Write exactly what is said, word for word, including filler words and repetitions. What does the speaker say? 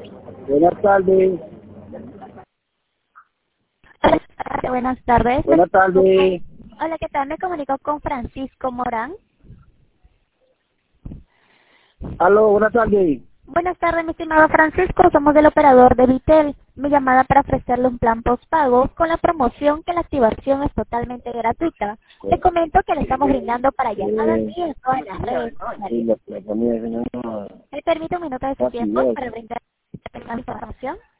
Buenas tardes. Hola, buenas tardes. Buenas tardes. Hola, ¿qué tal? Me comunico con Francisco Morán. Aló, buenas tardes. Buenas tardes, mi estimado Francisco. Somos del operador de Vitel. Mi llamada para ofrecerle un plan postpago con la promoción que la activación es totalmente gratuita. Le comento que le estamos brindando para llamadas y en todas las redes sociales. ¿Me permite un minuto de su tiempo para brindar más información?